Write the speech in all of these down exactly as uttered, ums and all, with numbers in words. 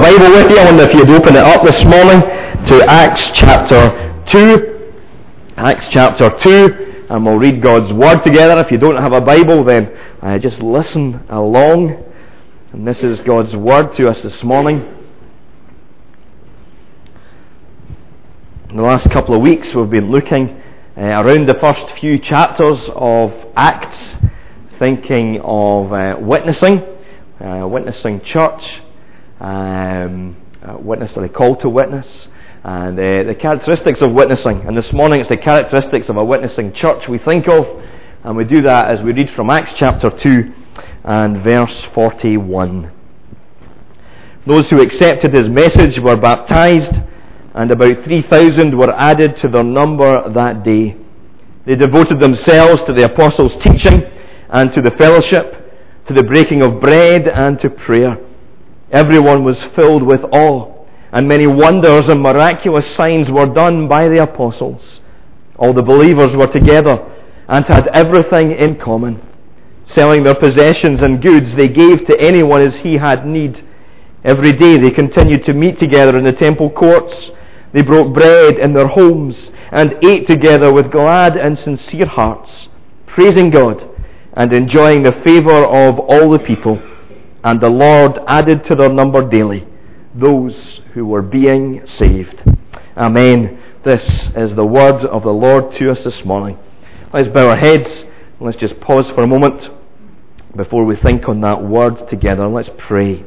Bible with you, I wonder if you'd open it up this morning to Acts chapter two. Acts chapter two, and we'll read God's Word together. If you don't have a Bible, then uh, just listen along. And this is God's Word to us this morning. In the last couple of weeks, we've been looking uh, around the first few chapters of Acts, thinking of uh, witnessing, uh, witnessing church, um, uh, witness, the call to witness, and uh, the characteristics of witnessing. And this morning it's the characteristics of a witnessing church we think of, and we do that as we read from Acts chapter two and verse forty-one. Those who accepted his message were baptized, and about three thousand were added to their number that day. They devoted themselves to the apostles' teaching and to the fellowship, to the breaking of bread and to prayer. Everyone was filled with awe, and many wonders and miraculous signs were done by the apostles. All the believers were together and had everything in common. Selling their possessions and goods, they gave to anyone as he had need. Every day they continued to meet together in the temple courts. They broke bread in their homes and ate together with glad and sincere hearts, praising God and enjoying the favour of all the people. And the Lord added to their number daily those who were being saved. Amen. This is the word of the Lord to us this morning. Let's bow our heads and let's just pause for a moment before we think on that word together. Let's pray.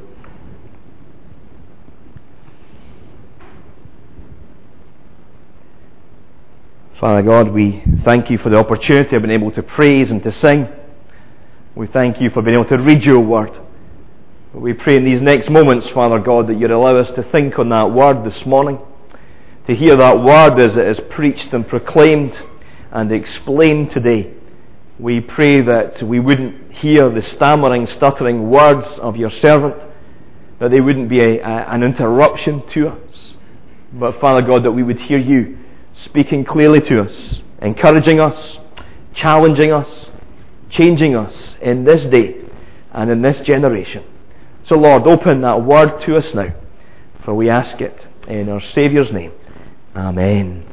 Father God, we thank you for the opportunity of being able to praise and to sing. We thank you for being able to read your word. We pray in these next moments, Father God, that you'd allow us to think on that word this morning, to hear that word as it is preached and proclaimed and explained today. We pray that we wouldn't hear the stammering, stuttering words of your servant, that they wouldn't be a, a, an interruption to us, but Father God, that we would hear you speaking clearly to us, encouraging us, challenging us, changing us in this day and in this generation. So Lord, open that word to us now, for we ask it in our Saviour's name. Amen.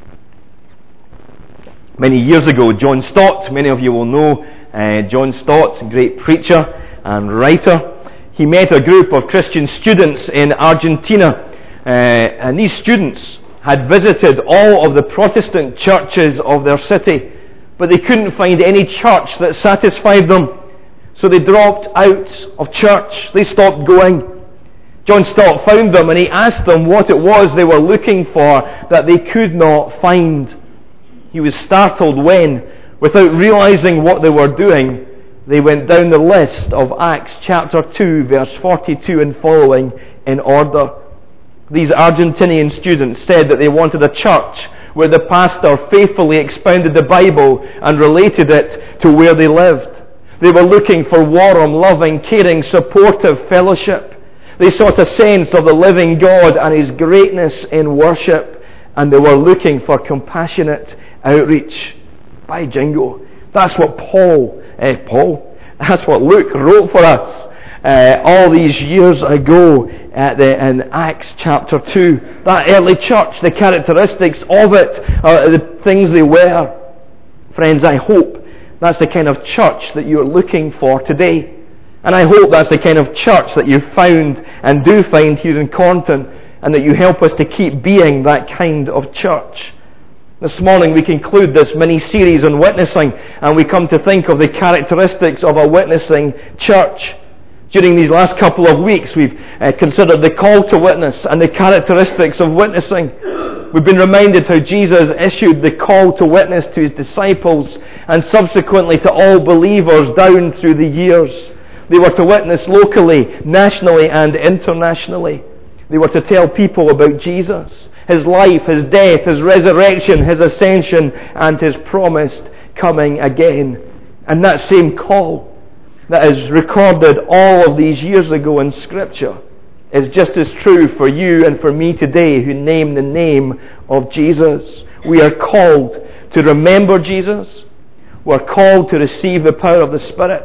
Many years ago, John Stott, many of you will know uh, John Stott, great preacher and writer. He met a group of Christian students in Argentina, uh, and these students had visited all of the Protestant churches of their city, but they couldn't find any church that satisfied them. So they dropped out of church. They stopped going. John Stott found them and he asked them what it was they were looking for that they could not find. He was startled when, without realizing what they were doing, they went down the list of Acts chapter two, verse forty-two and following in order. These Argentinian students said that they wanted a church where the pastor faithfully expounded the Bible and related it to where they lived. They were looking for warm, loving, caring, supportive fellowship. They sought a sense of the living God and His greatness in worship. And they were looking for compassionate outreach. By jingo, that's what Paul, eh, Paul, that's what Luke wrote for us uh, all these years ago at the, in Acts chapter two. That early church, the characteristics of it, uh, the things they were. Friends, I hope that's the kind of church that you're looking for today. And I hope that's the kind of church that you've found and do find here in Cornton, and that you help us to keep being that kind of church. This morning we conclude this mini-series on witnessing, and we come to think of the characteristics of a witnessing church. During these last couple of weeks we've uh, considered the call to witness and the characteristics of witnessing. We've been reminded how Jesus issued the call to witness to His disciples and subsequently to all believers down through the years. They were to witness locally, nationally and internationally. They were to tell people about Jesus, His life, His death, His resurrection, His ascension and His promised coming again. And that same call that is recorded all of these years ago in Scripture is just as true for you and for me today who name the name of Jesus. We are called to remember Jesus. We're called to receive the power of the Spirit.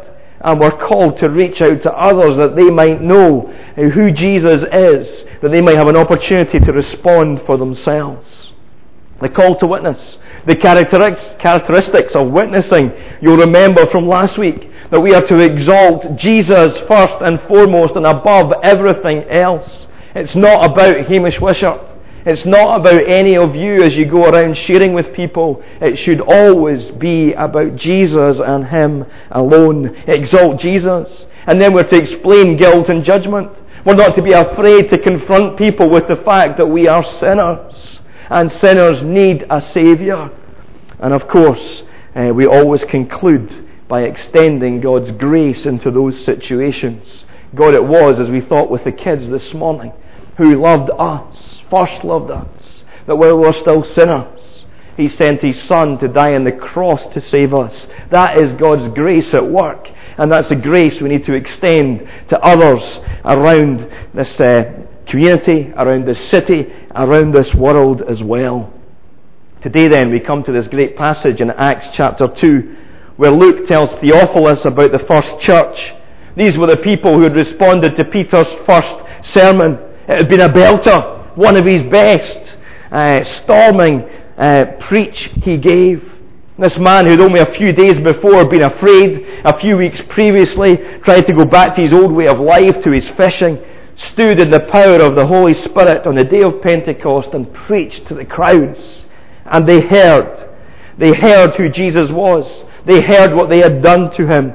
And we're called to reach out to others that they might know who Jesus is, that they might have an opportunity to respond for themselves. The call to witness. The characteristics of witnessing. You'll remember from last week that we are to exalt Jesus first and foremost and above everything else. It's not about Hamish Wishart. It's not about any of you as you go around sharing with people. It should always be about Jesus and Him alone. Exalt Jesus. And then we're to explain guilt and judgment. We're not to be afraid to confront people with the fact that we are sinners. And sinners need a Saviour. And of course, uh, we always conclude by extending God's grace into those situations. God it was, as we thought with the kids this morning, who loved us, first loved us, that while we were still sinners, He sent His Son to die on the cross to save us. That is God's grace at work. And that's the grace we need to extend to others around this uh, community, around this city, around this world as well. Today then we come to this great passage in Acts chapter two, where Luke tells Theophilus about the first church. These were the people who had responded to Peter's first sermon. It had been a belter, one of his best, uh, storming uh, preach he gave. This man who'd only a few days before been afraid, a few weeks previously tried to go back to his old way of life, to his fishing, stood in the power of the Holy Spirit on the day of Pentecost and preached to the crowds. And they heard. They heard who Jesus was. They heard what they had done to Him.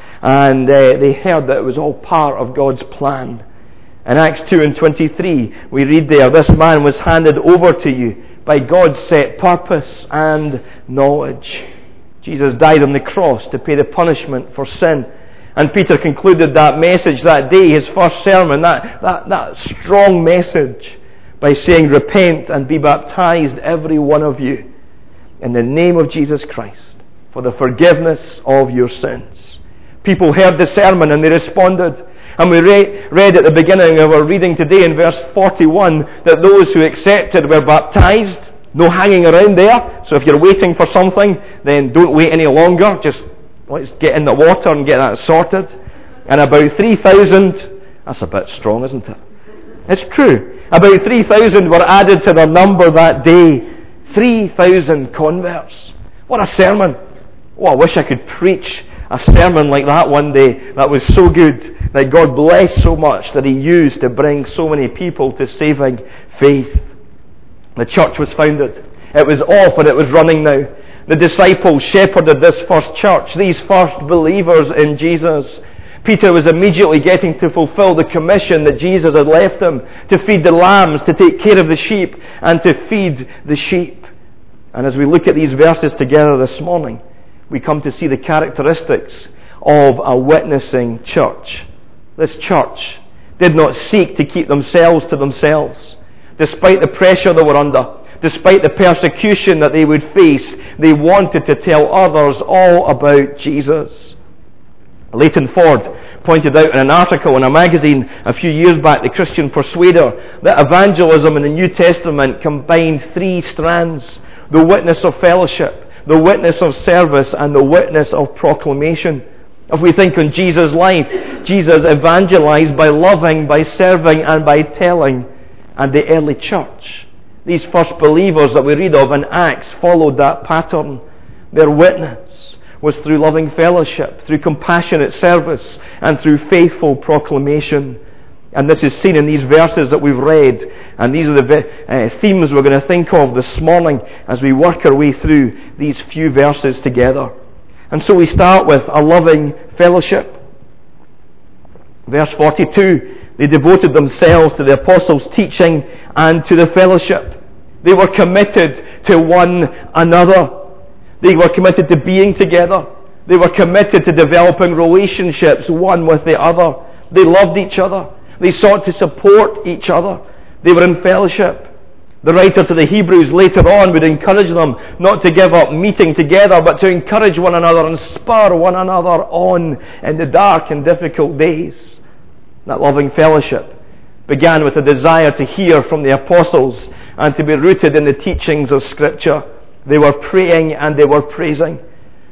And uh, they heard that it was all part of God's plan. In Acts two and twenty-three, we read there, this man was handed over to you by God's set purpose and knowledge. Jesus died on the cross to pay the punishment for sin. And Peter concluded that message that day, his first sermon, that, that, that strong message, by saying, repent and be baptized, every one of you, in the name of Jesus Christ, for the forgiveness of your sins. People heard the sermon and they responded. And we re- read at the beginning of our reading today in verse forty-one that those who accepted were baptized. No hanging around there. So if you're waiting for something, then don't wait any longer. Just let's get in the water and get that sorted. And about three thousand, that's a bit strong, isn't it? It's true. About three thousand were added to their number that day. three thousand converts. What a sermon. Oh, I wish I could preach a sermon like that one day. That was so good, that God blessed so much, that He used to bring so many people to saving faith. The church was founded. It was off and it was running now. The disciples shepherded this first church, these first believers in Jesus. Peter was immediately getting to fulfill the commission that Jesus had left him, to feed the lambs, to take care of the sheep, and to feed the sheep. And as we look at these verses together this morning, we come to see the characteristics of a witnessing church. This church did not seek to keep themselves to themselves. Despite the pressure they were under, despite the persecution that they would face, they wanted to tell others all about Jesus. Leighton Ford pointed out in an article in a magazine a few years back, The Christian Persuader, that evangelism in the New Testament combined three strands: the witness of fellowship, the witness of service, and the witness of proclamation. If we think on Jesus' life, Jesus evangelized by loving, by serving, and by telling. And the early church, these first believers that we read of in Acts, followed that pattern. Their witness was through loving fellowship, through compassionate service, and through faithful proclamation. And this is seen in these verses that we've read. And these are the uh, themes we're going to think of this morning as we work our way through these few verses together. And so we start with a loving fellowship. Verse forty-two, they devoted themselves to the apostles' teaching and to the fellowship. They were committed to one another. They were committed to being together. They were committed to developing relationships one with the other. They loved each other. They sought to support each other. They were in fellowship. The writer to the Hebrews later on would encourage them not to give up meeting together, but to encourage one another and spur one another on in the dark and difficult days. That loving fellowship began with a desire to hear from the apostles and to be rooted in the teachings of Scripture. They were praying and they were praising.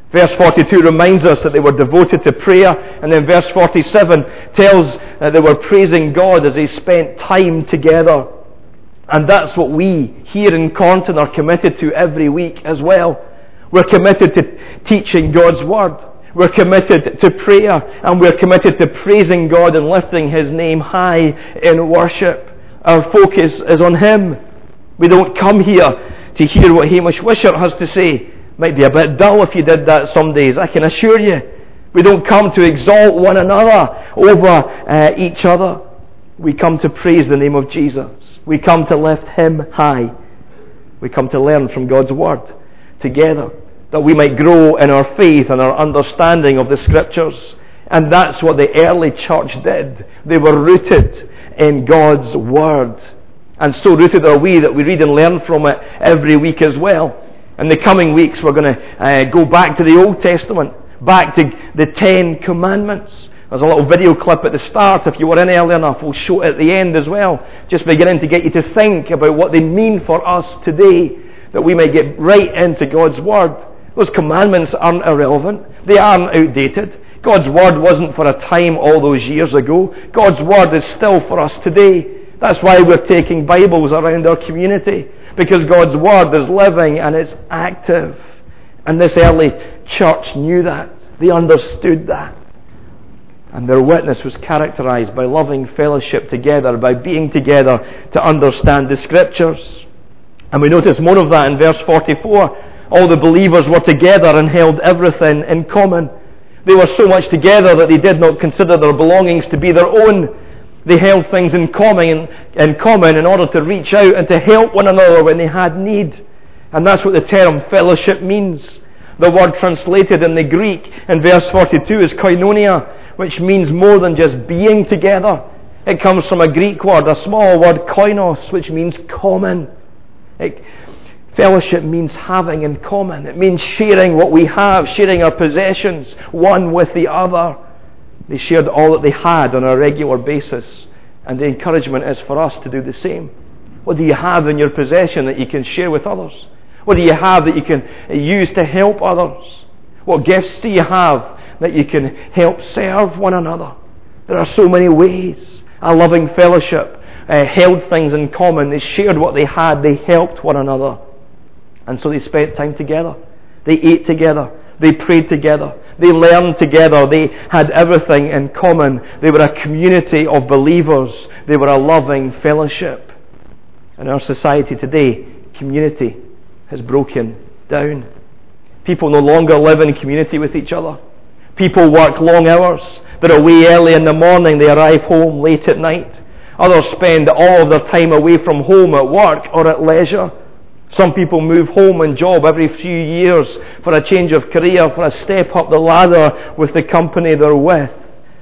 Verse forty-two reminds us that they were devoted to prayer, and then verse forty-seven tells that they were praising God as they spent time together. And that's what we here in Cornton are committed to every week as well. We're committed to teaching God's Word. We're committed to prayer, and we're committed to praising God and lifting His name high in worship. Our focus is on Him. We don't come here to hear what Hamish Wishart has to say. Might be a bit dull if you did that some days, I can assure you. We don't come to exalt one another over uh, each other. We come to praise the name of Jesus. We come to lift Him high. We come to learn from God's Word together, that we might grow in our faith and our understanding of the Scriptures. And that's what the early church did. They were rooted in God's Word. And so rooted are we that we read and learn from it every week as well. In the coming weeks we're going to uh, go back to the Old Testament, back to the Ten Commandments. There's a little video clip at the start. If you were in early enough, we'll show it at the end as well. Just beginning to get you to think about what they mean for us today, that we may get right into God's Word. Those commandments aren't irrelevant. They aren't outdated. God's Word wasn't for a time all those years ago. God's Word is still for us today. That's why we're taking Bibles around our community, because God's Word is living and it's active. And this early church knew that. They understood that. And their witness was characterized by loving fellowship together, by being together to understand the Scriptures. And we notice more of that in verse forty-four. All the believers were together and held everything in common. They were so much together that they did not consider their belongings to be their own. They held things in common, in common in order to reach out and to help one another when they had need. And that's what the term fellowship means. The word translated in the Greek in verse forty-two is koinonia, which means more than just being together. It comes from a Greek word, a small word, koinos, which means common. It, fellowship means having in common. It means sharing what we have, sharing our possessions, one with the other. They shared all that they had on a regular basis. And the encouragement is for us to do the same. What do you have in your possession that you can share with others? What do you have that you can use to help others? What gifts do you have that you can help serve one another? There are so many ways. A loving fellowship uh, held things in common. They shared what they had. They helped one another. And so they spent time together. They ate together. They prayed together. They learned together. They had everything in common. They were a community of believers. They were a loving fellowship. In our society today, community has broken down. People no longer live in community with each other. People work long hours. They're away early in the morning. They arrive home late at night. Others spend all of their time away from home at work or at leisure. Some people move home and job every few years for a change of career, for a step up the ladder with the company they're with.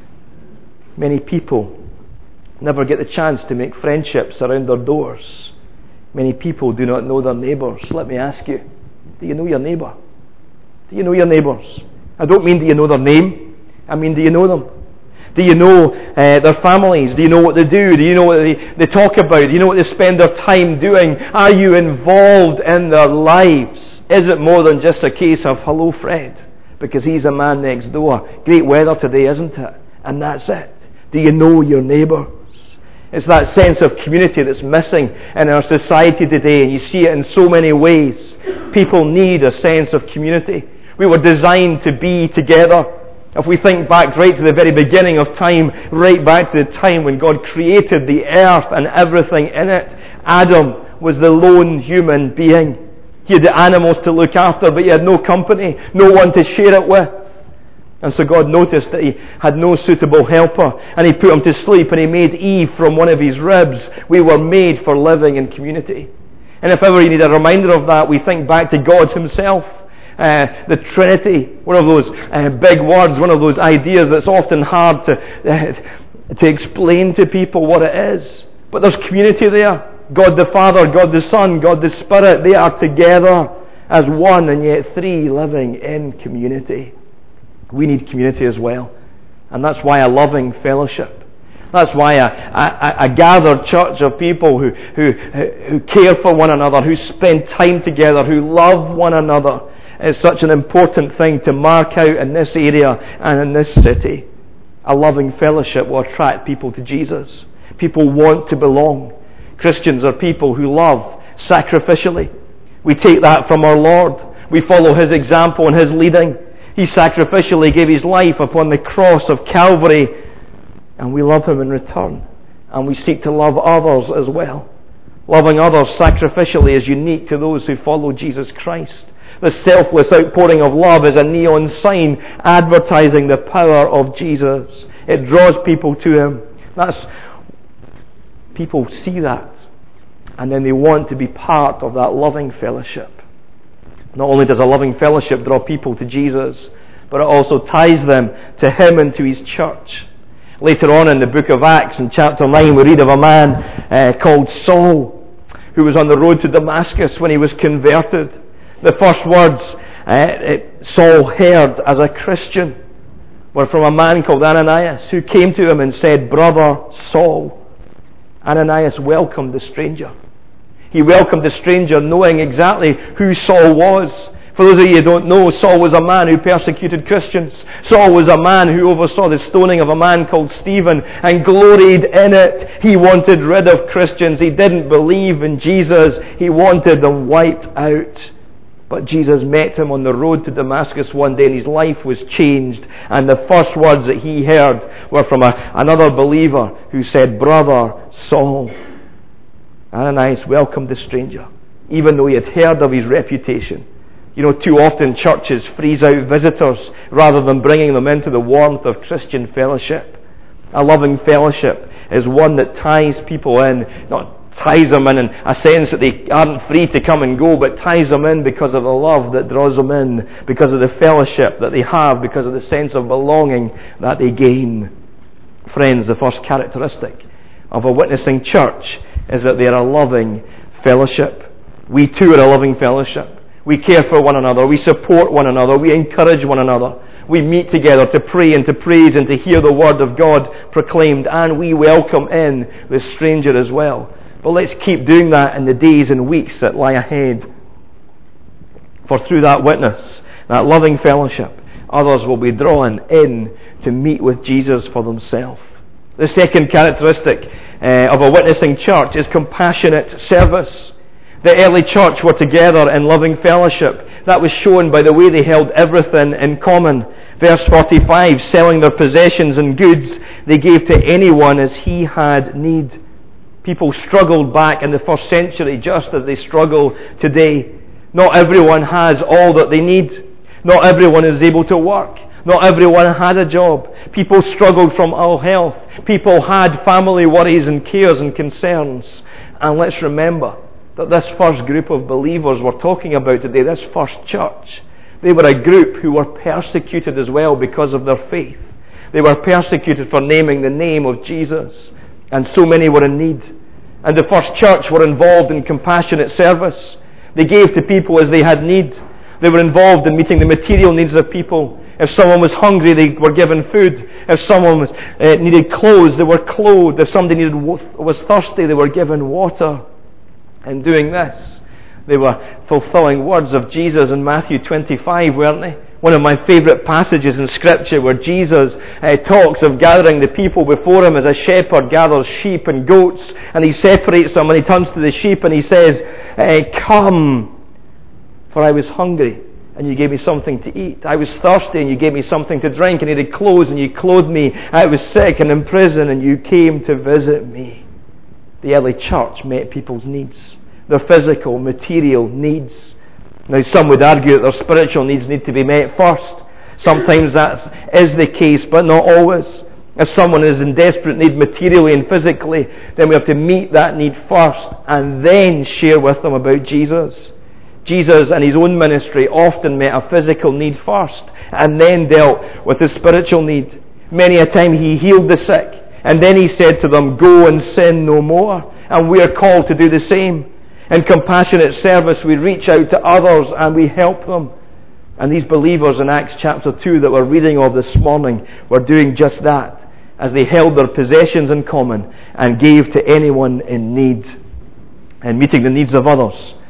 Many people never get the chance to make friendships around their doors. Many people do not know their neighbours. Let me ask you, do you know your neighbour? Do you know your neighbours? I don't mean do you know their name. I mean, do you know them? Do you know uh, their families? Do you know what they do? Do you know what they, they talk about? Do you know what they spend their time doing? Are you involved in their lives? Is it more than just a case of, hello Fred, because he's a man next door. Great weather today, isn't it? And that's it. Do you know your neighbours? It's that sense of community that's missing in our society today, and you see it in so many ways. People need a sense of community. We were designed to be together. If we think back right to the very beginning of time, right back to the time when God created the earth and everything in it, Adam was the lone human being. He had the animals to look after, but he had no company, no one to share it with. And so God noticed that he had no suitable helper, and he put him to sleep, and he made Eve from one of his ribs. We were made for living in community. And if ever you need a reminder of that, we think back to God himself. Uh, the Trinity, one of those uh, big words, one of those ideas that's often hard to uh, to explain to people what it is. But there's community there. God the Father, God the Son, God the Spirit, they are together as one, and yet three living in community. We need community as well. And that's why a loving fellowship. That's why a, a, a gathered church of people who, who, who care for one another, who spend time together, who love one another, is such an important thing to mark out in this area and in this city. A loving fellowship will attract people to Jesus. People want to belong. Christians are people who love sacrificially. We take that from our Lord. We follow His example and His leading. He sacrificially gave His life upon the cross of Calvary, and we love Him in return. And we seek to love others as well. Loving others sacrificially is unique to those who follow Jesus Christ. The selfless outpouring of love is a neon sign advertising the power of Jesus. It draws people to Him. That's people see that, and then they want to be part of that loving fellowship. Not only does a loving fellowship draw people to Jesus, but it also ties them to Him and to His church. Later on in the book of Acts, in chapter nine, we read of a man uh, called Saul, who was on the road to Damascus when he was converted. The first words uh, Saul heard as a Christian were from a man called Ananias, who came to him and said, "Brother Saul." Ananias welcomed the stranger. He welcomed the stranger knowing exactly who Saul was. For those of you who don't know, Saul was a man who persecuted Christians. Saul was a man who oversaw the stoning of a man called Stephen and gloried in it. He wanted rid of Christians. He didn't believe in Jesus. He wanted them wiped out. But Jesus met him on the road to Damascus one day, and his life was changed. And the first words that he heard were from a, another believer who said, "Brother Saul." Ananias welcomed the stranger, even though he had heard of his reputation. You know, too often churches freeze out visitors rather than bringing them into the warmth of Christian fellowship. A loving fellowship is one that ties people in, not ties them in in a sense that they aren't free to come and go, but ties them in because of the love that draws them in, because of the fellowship that they have, because of the sense of belonging that they gain. Friends, the first characteristic of a witnessing church is that they are a loving fellowship. We too are a loving fellowship. We care for one another. We support one another. We encourage one another. We meet together to pray and to praise and to hear the Word of God proclaimed. And we welcome in the stranger as well. But let's keep doing that in the days and weeks that lie ahead. For through that witness, that loving fellowship, others will be drawn in to meet with Jesus for themselves. The second characteristic uh, of a witnessing church is compassionate service. The early church were together in loving fellowship. That was shown by the way they held everything in common. Verse forty-five, selling their possessions and goods, they gave to anyone as he had need. People struggled back in the first century just as they struggle today. Not everyone has all that they need. Not everyone is able to work. Not everyone had a job. People struggled from ill health. People had family worries and cares and concerns. And let's remember that this first group of believers we're talking about today, this first church, they were a group who were persecuted as well because of their faith. They were persecuted for naming the name of Jesus. And so many were in need. And the first church were involved in compassionate service. They gave to people as they had need. They were involved in meeting the material needs of people. If someone was hungry, they were given food. If someone was, uh, needed clothes, they were clothed. If somebody needed, was thirsty, they were given water. In doing this, they were fulfilling words of Jesus in Matthew twenty-five, weren't they? One of my favourite passages in Scripture where Jesus uh, talks of gathering the people before Him as a shepherd gathers sheep and goats, and He separates them and He turns to the sheep and He says, uh, "Come, for I was hungry and you gave me something to eat. I was thirsty and you gave me something to drink. I needed clothes and you clothed me. I was sick and in prison and you came to visit me." The early church met people's needs, their physical, material needs. Now, some would argue that their spiritual needs need to be met first. Sometimes that is the case, but not always. If someone is in desperate need materially and physically, then we have to meet that need first and then share with them about Jesus. Jesus and His own ministry often met a physical need first and then dealt with the spiritual need. Many a time He healed the sick and then He said to them, "Go and sin no more." And we are called to do the same. In compassionate service, we reach out to others and we help them. And these believers in Acts chapter two that we're reading of this morning were doing just that as they held their possessions in common and gave to anyone in need. And meeting the needs of others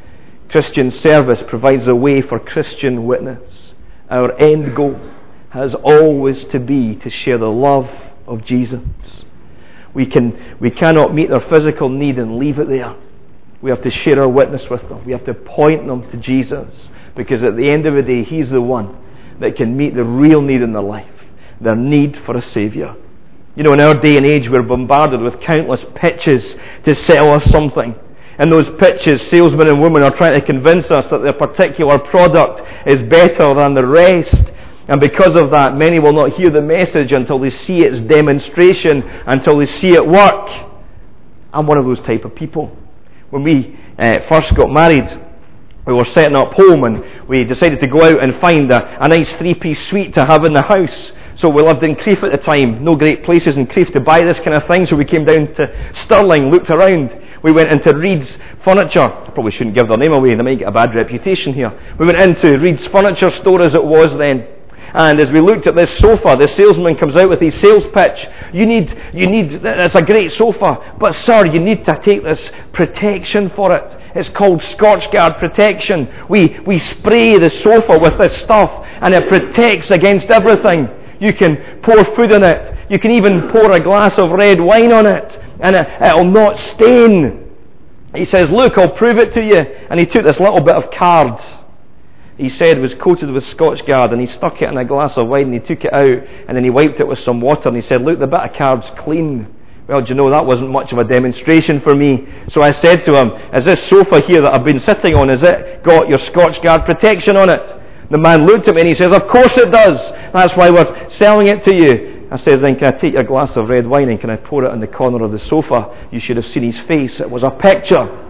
Christian service provides a way for Christian witness. Our end goal has always to be to share the love of Jesus. We can we cannot meet their physical need and leave it there. We have to share our witness with them. We have to point them to Jesus, because at the end of the day, He's the one that can meet the real need in their life, their need for a Saviour. You know, in our day and age, we're bombarded with countless pitches to sell us something. And those pitches, salesmen and women are trying to convince us that their particular product is better than the rest. And because of that, many will not hear the message until they see its demonstration, until they see it work. I'm one of those type of people. When we uh, first got married, we were setting up home and we decided to go out and find a, a nice three-piece suite to have in the house. So we lived in Crieff at the time. No great places in Crieff to buy this kind of thing. So we came down to Stirling, looked around. We went into Reed's Furniture. I probably shouldn't give their name away. They might get a bad reputation here. We went into Reed's Furniture store as it was then. And as we looked at this sofa, the salesman comes out with his sales pitch. You need, you need, it's a great sofa, but sir, you need to take this protection for it. It's called Scotchgard protection. We, we spray the sofa with this stuff, and it protects against everything. You can pour food in it. You can even pour a glass of red wine on it, and it, it'll not stain. He says, look, I'll prove it to you. And he took this little bit of card. He said was coated with Scotchgard, and he stuck it in a glass of wine, and he took it out, and then he wiped it with some water, and he said, look, the bit of card's clean. Well, do you know, that wasn't much of a demonstration for me. So I said to him, is this sofa here that I've been sitting on, has it got your Scotchgard protection on it? The man looked at me and he says, of course it does. That's why we're selling it to you. I says, then can I take your glass of red wine and can I pour it on the corner of the sofa? You should have seen his face. It was a picture.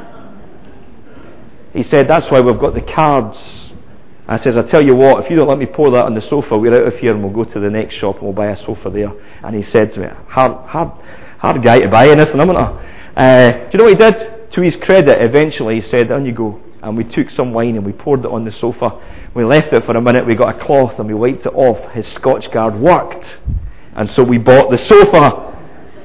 He said, that's why we've got the cards. I says, I tell you what, if you don't let me pour that on the sofa, we're out of here and we'll go to the next shop and we'll buy a sofa there. And he said to me, hard, hard, hard guy to buy anything, isn't I? Uh, do you know what he did? To his credit, eventually he said, on you go. And we took some wine and we poured it on the sofa. We left it for a minute, we got a cloth and we wiped it off. His Scotchgard worked. And so we bought the sofa.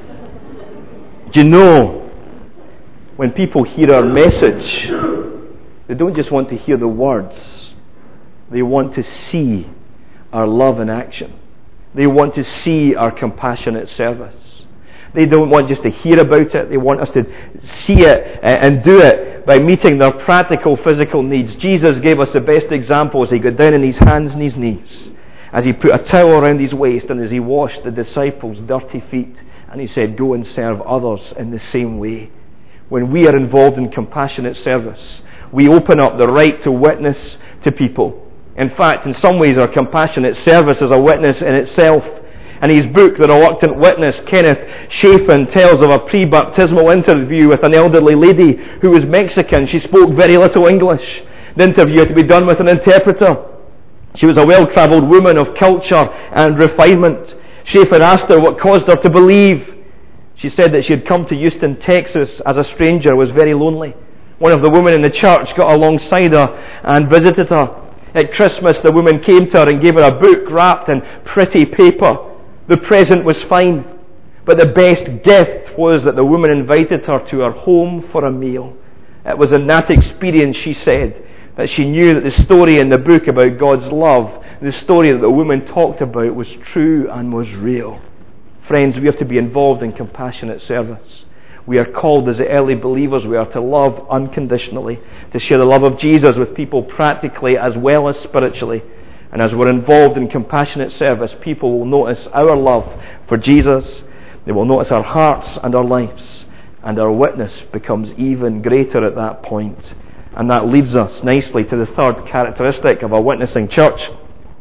Do you know, when people hear our message, they don't just want to hear the words. They want to see our love in action. They want to see our compassionate service. They don't want just to hear about it. They want us to see it and do it by meeting their practical physical needs. Jesus gave us the best example as he got down on his hands and his knees, as he put a towel around his waist and as he washed the disciples' dirty feet. And he said, go and serve others in the same way. When we are involved in compassionate service, we open up the right to witness to people. In fact, in some ways, our compassionate service is a witness in itself. In his book, The Reluctant Witness, Kenneth Chapin tells of a pre-baptismal interview with an elderly lady who was Mexican. She spoke very little English. The interview had to be done with an interpreter. She was a well-travelled woman of culture and refinement. Chapin asked her what caused her to believe. She said that she had come to Houston, Texas as a stranger, was very lonely. One of the women in the church got alongside her and visited her. At Christmas, the woman came to her and gave her a book wrapped in pretty paper. The present was fine, but the best gift was that the woman invited her to her home for a meal. It was in that experience, she said, that she knew that the story in the book about God's love, the story that the woman talked about, was true and was real. Friends, we have to be involved in compassionate service. We are called as the early believers, we are to love unconditionally, to share the love of Jesus with people practically as well as spiritually. And as we're involved in compassionate service, people will notice our love for Jesus. They will notice our hearts and our lives. And our witness becomes even greater at that point. And that leads us nicely to the third characteristic of a witnessing church.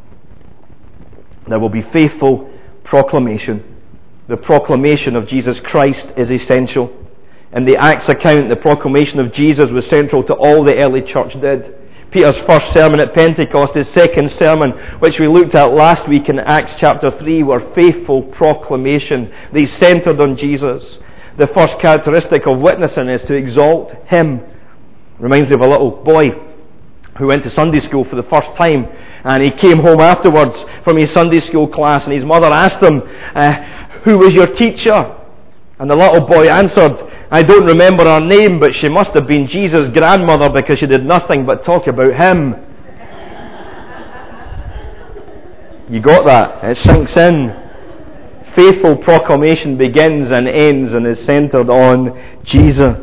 There will be faithful proclamation. The proclamation of Jesus Christ is essential. In the Acts account, the proclamation of Jesus was central to all the early church did. Peter's first sermon at Pentecost, his second sermon, which we looked at last week in Acts chapter three, were faithful proclamation. They centred on Jesus. The first characteristic of witnessing is to exalt Him. Reminds me of a little boy who went to Sunday school for the first time, and he came home afterwards from his Sunday school class, and his mother asked him, uh, who was your teacher? And the little boy answered, I don't remember her name, but she must have been Jesus' grandmother because she did nothing but talk about him. You got that? It sinks in. Faithful proclamation begins and ends and is centered on Jesus.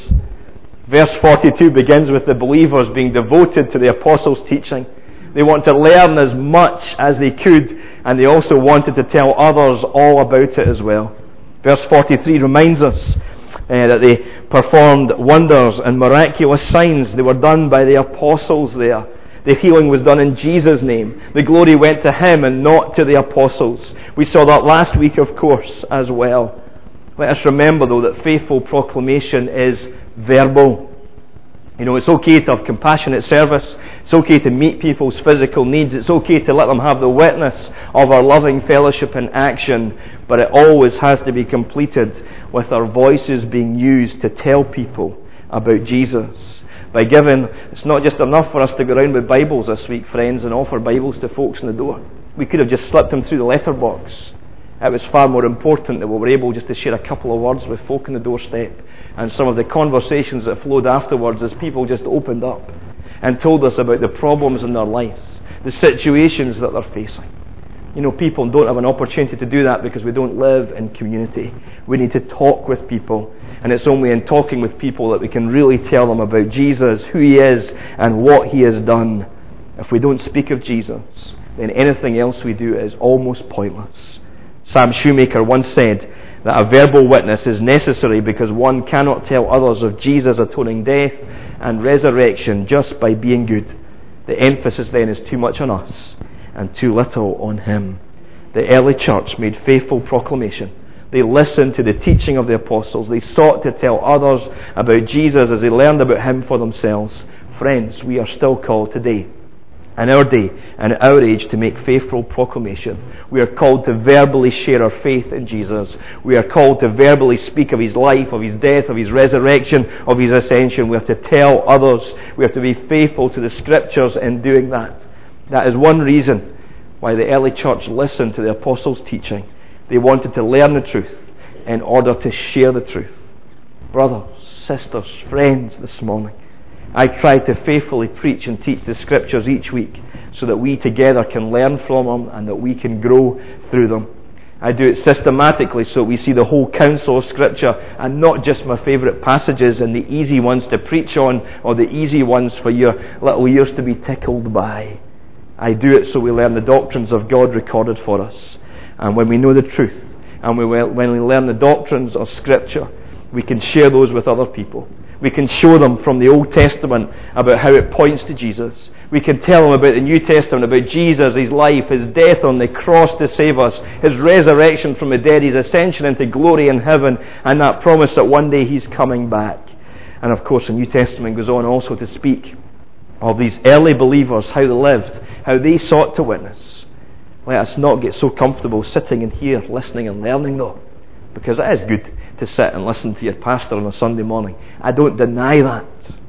Verse forty-two begins with the believers being devoted to the apostles' teaching. They want to learn as much as they could, and they also wanted to tell others all about it as well. Verse forty-three reminds us uh, that they performed wonders and miraculous signs. They were done by the apostles there. The healing was done in Jesus' name. The glory went to him and not to the apostles. We saw that last week, of course, as well. Let us remember, though, that faithful proclamation is verbal. You know, it's okay to have compassionate service. It's okay to meet people's physical needs. It's okay to let them have the witness of our loving fellowship in action. But it always has to be completed with our voices being used to tell people about Jesus. By giving, it's not just enough for us to go around with Bibles this week, friends, and offer Bibles to folks in the door. We could have just slipped them through the letterbox. It was far more important that we were able just to share a couple of words with folk in the doorstep, and some of the conversations that flowed afterwards as people just opened up and told us about the problems in their lives, the situations that they're facing. You know, people don't have an opportunity to do that because we don't live in community. We need to talk with people, and it's only in talking with people that we can really tell them about Jesus, who he is, and what he has done. If we don't speak of Jesus, then anything else we do is almost pointless. Sam Shoemaker once said that a verbal witness is necessary because one cannot tell others of Jesus' atoning death and resurrection just by being good. The emphasis then is too much on us and too little on him. The early church made faithful proclamation. They listened to the teaching of the apostles. They sought to tell others about Jesus as they learned about him for themselves. Friends, we are still called today, in our day and our age, to make faithful proclamation. We are called to verbally share our faith in Jesus. We are called to verbally speak of his life, of his death, of his resurrection, of his ascension. We have to tell others. We have to be faithful to the scriptures in doing that. That is one reason why the early church listened to the apostles' teaching. They wanted to learn the truth in order to share the truth. Brothers, sisters, friends, this morning, I try to faithfully preach and teach the scriptures each week so that we together can learn from them and that we can grow through them. I do it systematically so we see the whole counsel of Scripture and not just my favourite passages and the easy ones to preach on or the easy ones for your little ears to be tickled by. I do it so we learn the doctrines of God recorded for us. And when we know the truth, and we, when we learn the doctrines of Scripture, we can share those with other people. We can show them from the Old Testament about how it points to Jesus. We can tell them about the New Testament, about Jesus, his life, his death on the cross to save us, his resurrection from the dead, his ascension into glory in heaven, and that promise that one day he's coming back. And of course the New Testament goes on also to speak of these early believers, how they lived, how they sought to witness. Let us not get so comfortable sitting in here listening and learning though, because it is good to sit and listen to your pastor on a Sunday morning. I don't deny that.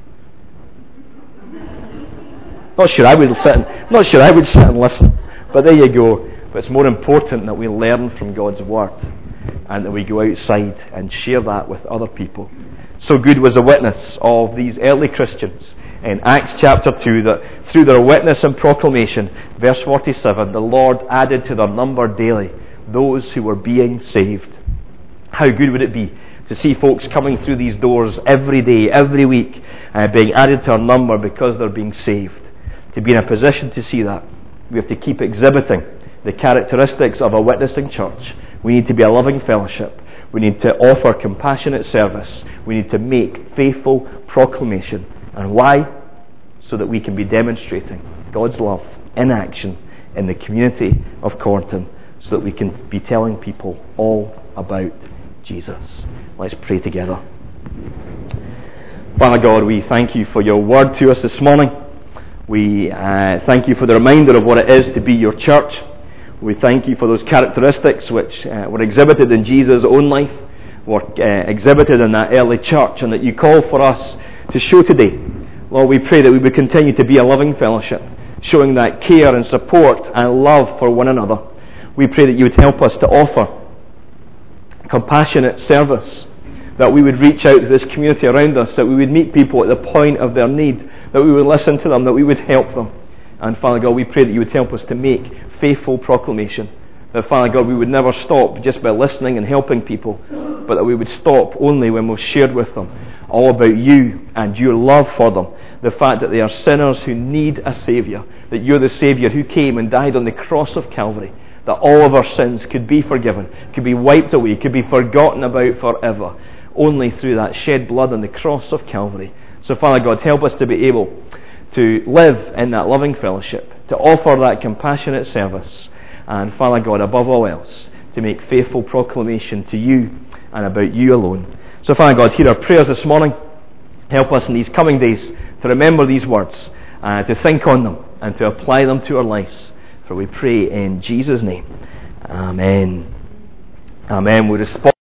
Not sure I would sit and, not sure I would sit and listen, but there you go. But it's more important that we learn from God's Word and that we go outside and share that with other people. So good was the witness of these early Christians in Acts chapter two, that through their witness and proclamation, verse forty-seven, the Lord added to their number daily those who were being saved. How good would it be to see folks coming through these doors every day, every week, uh, being added to our number because they're being saved. To be in a position to see that, we have to keep exhibiting the characteristics of a witnessing church. We need to be a loving fellowship. We need to offer compassionate service. We need to make faithful proclamation. And why? So that we can be demonstrating God's love in action in the community of Cornton, so that we can be telling people all about Jesus. Let's pray together. Father God, we thank you for your word to us this morning. We uh, thank you for the reminder of what it is to be your church. We thank you for those characteristics which uh, were exhibited in Jesus' own life, were uh, exhibited in that early church, and that you call for us to show today. Lord, we pray that we would continue to be a loving fellowship, showing that care and support and love for one another. We pray that you would help us to offer compassionate service that we would reach out to this community around us, that we would meet people at the point of their need, that we would listen to them, that we would help them. And Father God, we pray that you would help us to make faithful proclamation. That Father God, we would never stop just by listening and helping people, but that we would stop only when we've shared with them all about you and your love for them. The fact that they are sinners who need a Saviour, that you're the Saviour who came and died on the cross of Calvary, that all of our sins could be forgiven, could be wiped away, could be forgotten about forever, only through that shed blood on the cross of Calvary. So Father God, help us to be able to live in that loving fellowship, to offer that compassionate service, and Father God, above all else, to make faithful proclamation to you and about you alone. So Father God, hear our prayers this morning. Help us in these coming days to remember these words, uh, to think on them, and to apply them to our lives. For we pray in Jesus' name. Amen. Amen. We respond.